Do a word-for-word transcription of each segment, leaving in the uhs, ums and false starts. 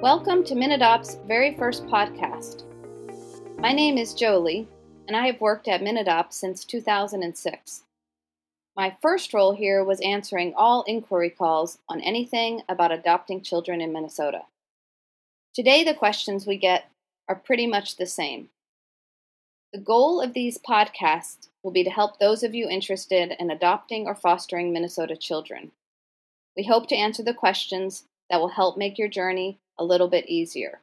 Welcome to MinAdopt's very first podcast. My name is Jolie, and I have worked at MinAdopt since two thousand six. My first role here was answering all inquiry calls on anything about adopting children in Minnesota. Today, the questions we get are pretty much the same. The goal of these podcasts will be to help those of you interested in adopting or fostering Minnesota children. We hope to answer the questions that will help make your journey a little bit easier.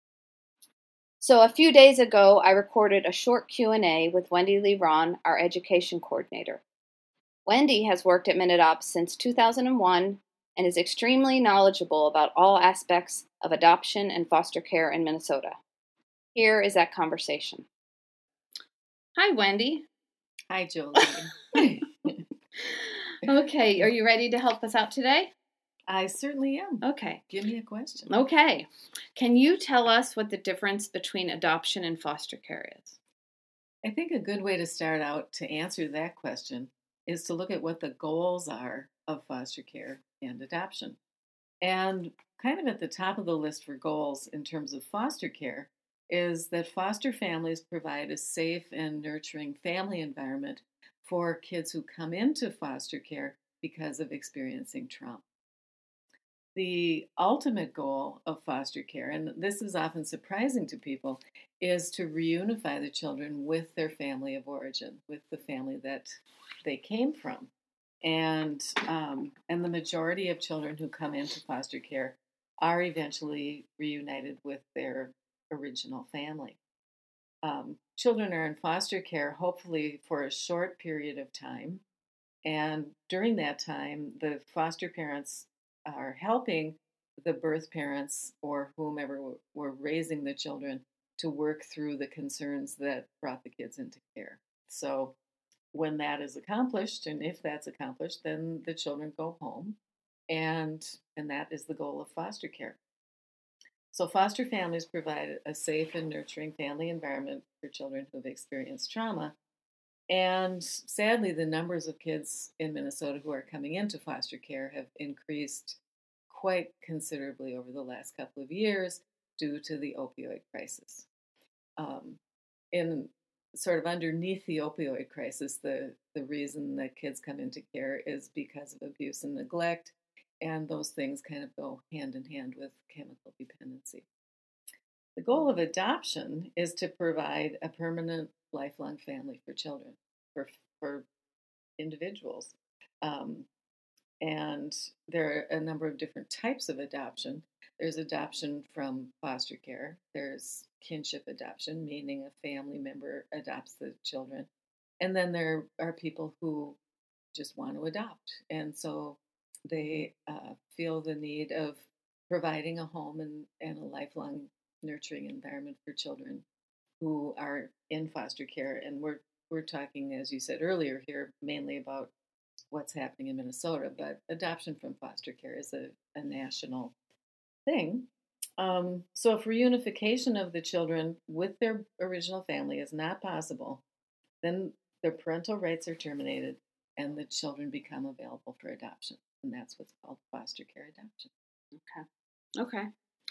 So a few days ago, I recorded a short Q and A with Wendy Lee Ron, our education coordinator. Wendy has worked at MinAdopt since two thousand one and is extremely knowledgeable about all aspects of adoption and foster care in Minnesota. Here is that conversation. Hi, Wendy. Hi, Jolie. Okay, are you ready to help us out today? I certainly am. Okay. Give me a question. Okay. Can you tell us what the difference between adoption and foster care is? I think a good way to start out to answer that question is to look at what the goals are of foster care and adoption. And kind of at the top of the list for goals in terms of foster care is that foster families provide a safe and nurturing family environment for kids who come into foster care because of experiencing trauma. The ultimate goal of foster care, and this is often surprising to people, is to reunify the children with their family of origin, with the family that they came from. And, um, and the majority of children who come into foster care are eventually reunited with their original family. Um, children are in foster care hopefully for a short period of time. And during that time, the foster parents are helping the birth parents or whomever were raising the children to work through the concerns that brought the kids into care. So when that is accomplished, and if that's accomplished, then the children go home, and and that is the goal of foster care. So foster families provide a safe and nurturing family environment for children who have experienced trauma. And sadly, the numbers of kids in Minnesota who are coming into foster care have increased quite considerably over the last couple of years due to the opioid crisis. Um, in sort of underneath the opioid crisis, the, the reason that kids come into care is because of abuse and neglect, and those things kind of go hand in hand with chemical dependency. The goal of adoption is to provide a permanent, lifelong family for children, for for individuals. Um, and there are a number of different types of adoption. There's adoption from foster care. There's kinship adoption, meaning a family member adopts the children. And then there are people who just want to adopt. And so they uh, feel the need of providing a home and, and a lifelong nurturing environment for children who are in foster care. And we're we're talking, as you said earlier here, mainly about what's happening in Minnesota, but adoption from foster care is a, a national thing. Um, so if reunification of the children with their original family is not possible, then their parental rights are terminated and the children become available for adoption. And that's what's called foster care adoption. Okay. Okay.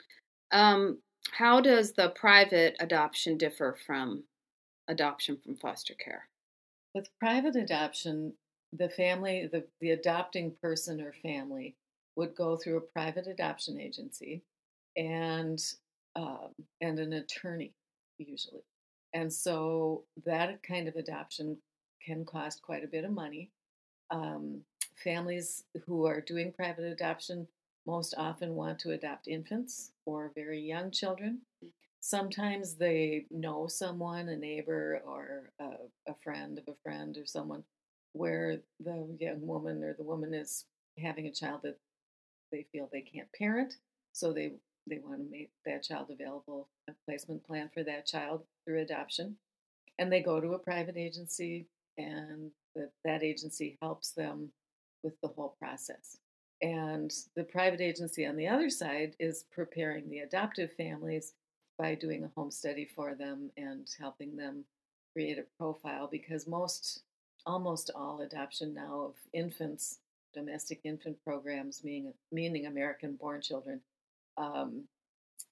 Um, how does the private adoption differ from adoption from foster care? With private adoption, the family, the, the adopting person or family would go through a private adoption agency and um, and an attorney usually. And so that kind of adoption can cost quite a bit of money. Um, families who are doing private adoption most often want to adopt infants or very young children. Sometimes they know someone, a neighbor or a, a friend of a friend or someone, where the young woman or the woman is having a child that they feel they can't parent. So they, they want to make that child available, a placement plan for that child through adoption. And they go to a private agency, and the, that agency helps them with the whole process. And the private agency on the other side is preparing the adoptive families by doing a home study for them and helping them create a profile, because most, almost all adoption now of infants, domestic infant programs, meaning, meaning American-born children, um,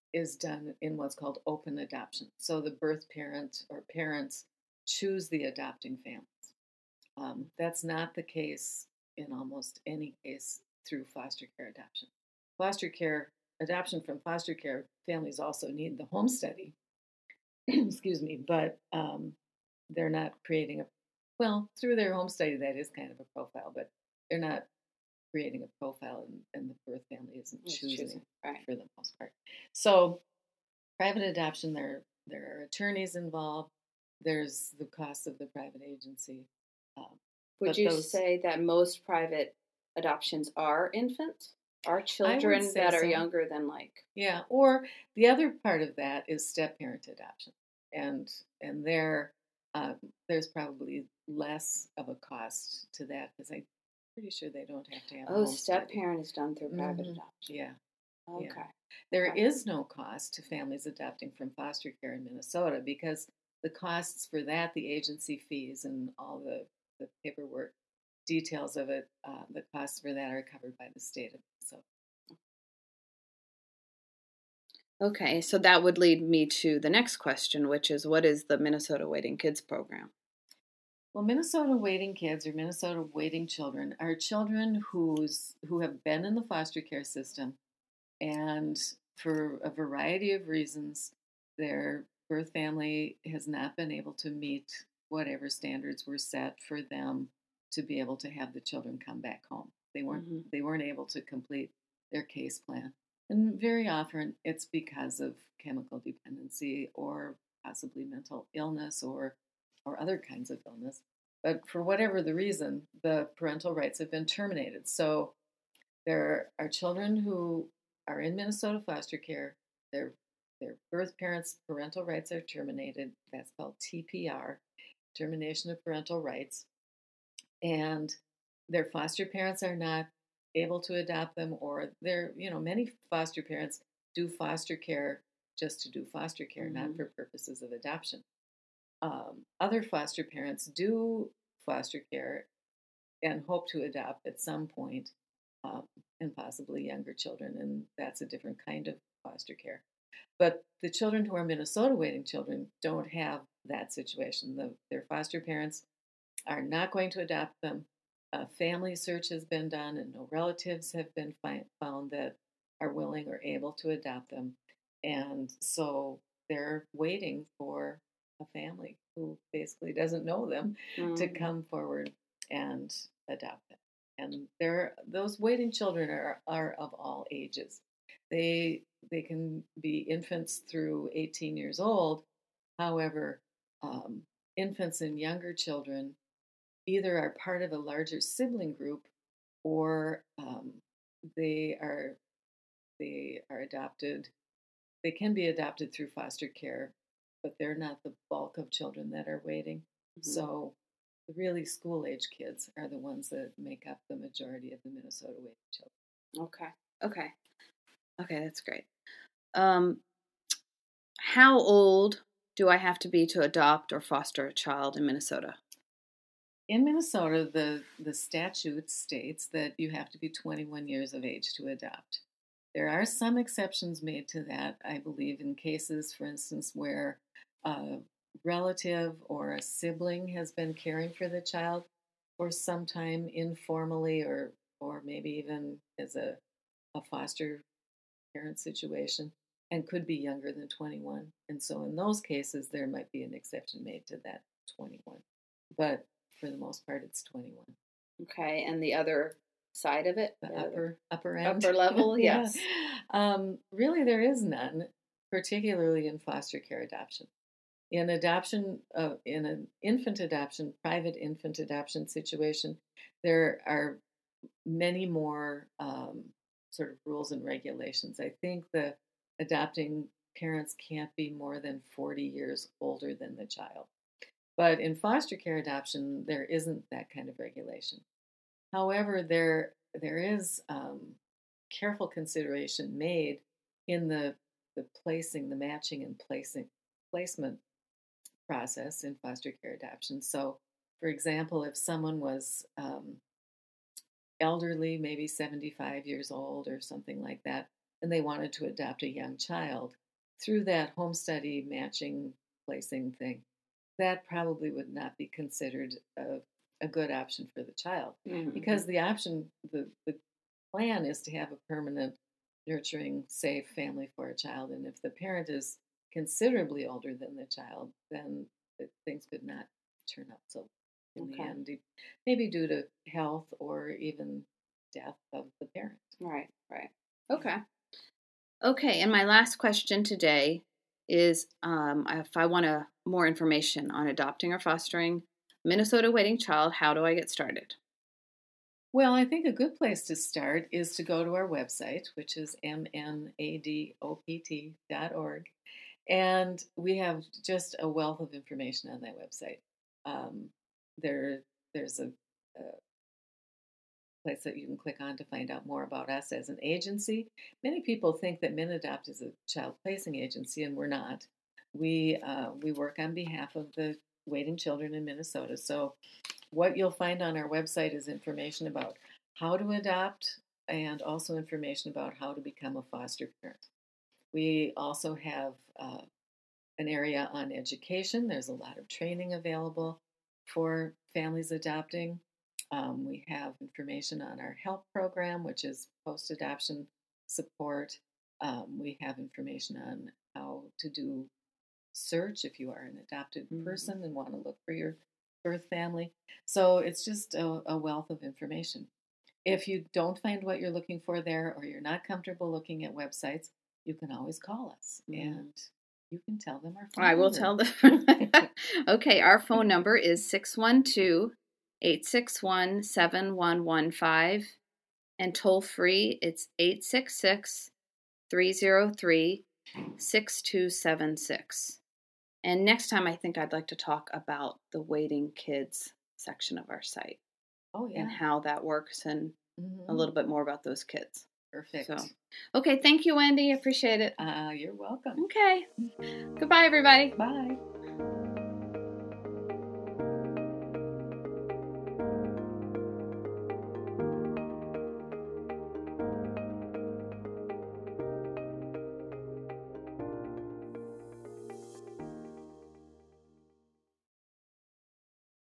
is done in what's called open adoption. So the birth parent or parents choose the adopting families. Um, that's not the case in almost any case through foster care adoption. Foster care adoption from foster care families also need the home study, excuse me, but um, they're not creating a, well, through their home study, that is kind of a profile, but they're not creating a profile, and, and the birth family isn't It's choosing, choosing, right. for the most part. So private adoption, there, there are attorneys involved. There's the cost of the private agency. Um, Would but you those- say that most private adoptions are infants? Are children say that are so. younger than like? Yeah, or the other part of that is step-parent adoption, and and there, um, there's probably less of a cost to that because I'm pretty sure they don't have to have. a Oh, home step study. parent is done through private Mhm. adoption. Yeah, Okay. yeah. There Okay. is no cost to families adopting from foster care in Minnesota because the costs for that, the agency fees and all the, the paperwork details of it, uh, the costs for that are covered by the state of Minnesota. Okay, so that would lead me to the next question, which is what is the Minnesota Waiting Kids program? Well, Minnesota Waiting Kids or Minnesota Waiting Children are children who's who have been in the foster care system, and for a variety of reasons, their birth family has not been able to meet whatever standards were set for them to be able to have the children come back home. They weren't Mhm. they weren't able to complete their case plan. And very often it's because of chemical dependency or possibly mental illness or or other kinds of illness. But for whatever the reason, the parental rights have been terminated. So there are children who are in Minnesota foster care. Their their birth parents' parental rights are terminated. That's called T P R, termination of parental rights. And their foster parents are not able to adopt them, or they're, you know, many foster parents do foster care just to do foster care, mm-hmm. not for purposes of adoption. Um, other foster parents do foster care and hope to adopt at some point, um, and possibly younger children, and that's a different kind of foster care. But the children who are Minnesota Waiting Children don't have that situation. The, their foster parents are not going to adopt them. A family search has been done, and no relatives have been fi- found that are willing or able to adopt them. And so they're waiting for a family who basically doesn't know them mm-hmm. to come forward and adopt them. And there, those waiting children are, are of all ages. They they can be infants through eighteen years old. However, um, infants and younger children either are part of a larger sibling group or um, they are they are adopted. They can be adopted through foster care, but they're not the bulk of children that are waiting. Mm-hmm. So the really school-age kids are the ones that make up the majority of the Minnesota waiting children. Okay. Okay. Okay, that's great. Um, how old do I have to be to adopt or foster a child in Minnesota? In Minnesota, the, the statute states that you have to be twenty-one years of age to adopt. There are some exceptions made to that, I believe, in cases, for instance, where a relative or a sibling has been caring for the child for some time informally or or maybe even as a, a foster parent situation and could be younger than twenty-one. And so in those cases, there might be an exception made to that twenty-one. But for the most part, it's twenty-one. Okay, and the other side of it? The, the upper upper end? Upper level, yeah. yes. Um, really, there is none, particularly in foster care adoption. In adoption, uh, in an infant adoption, private infant adoption situation, there are many more um, sort of rules and regulations. I think the adopting parents can't be more than forty years older than the child. But in foster care adoption, there isn't that kind of regulation. However, there there is um, careful consideration made in the the placing, the matching and placing placement process in foster care adoption. So, for example, if someone was um, elderly, maybe seventy-five years old or something like that, and they wanted to adopt a young child through that home study matching placing thing, that probably would not be considered a, a good option for the child. Mm-hmm. Because the option, the, the plan is to have a permanent, nurturing, safe family for a child. And if the parent is considerably older than the child, then it, things could not turn out so in Okay. the end, maybe due to health or even death of the parent. Right, right. Okay. Okay, and my last question today is um, if I want a, more information on adopting or fostering Minnesota waiting child, how do I get started? Well, I think a good place to start is to go to our website, which is m n a d o p t dot org. And we have just a wealth of information on that website. Um, there, there's a, a place that you can click on to find out more about us as an agency. Many people think that MinAdopt is a child placing agency, and we're not. We uh, we work on behalf of the waiting children in Minnesota. So what you'll find on our website is information about how to adopt and also information about how to become a foster parent. We also have uh, an area on education. There's a lot of training available for families adopting. Um, we have information on our HELP program, which is post-adoption support. Um, we have information on how to do search if you are an adopted mm-hmm. person and want to look for your birth family. So it's just a, a wealth of information. If you don't find what you're looking for there, or you're not comfortable looking at websites, you can always call us mm-hmm. and you can tell them our phone I number. will tell them. Okay, our phone number is six one two, eight six one, seven one one five, and toll free it's eight six six, three zero three, six two seven six. And next time I think I'd like to talk about the waiting kids section of our site. Oh, yeah. And how that works and mm-hmm. a little bit more about those kids. Perfect. So, okay, thank you, Wendy. I appreciate it. Uh, you're welcome. Okay. Goodbye, everybody. Bye.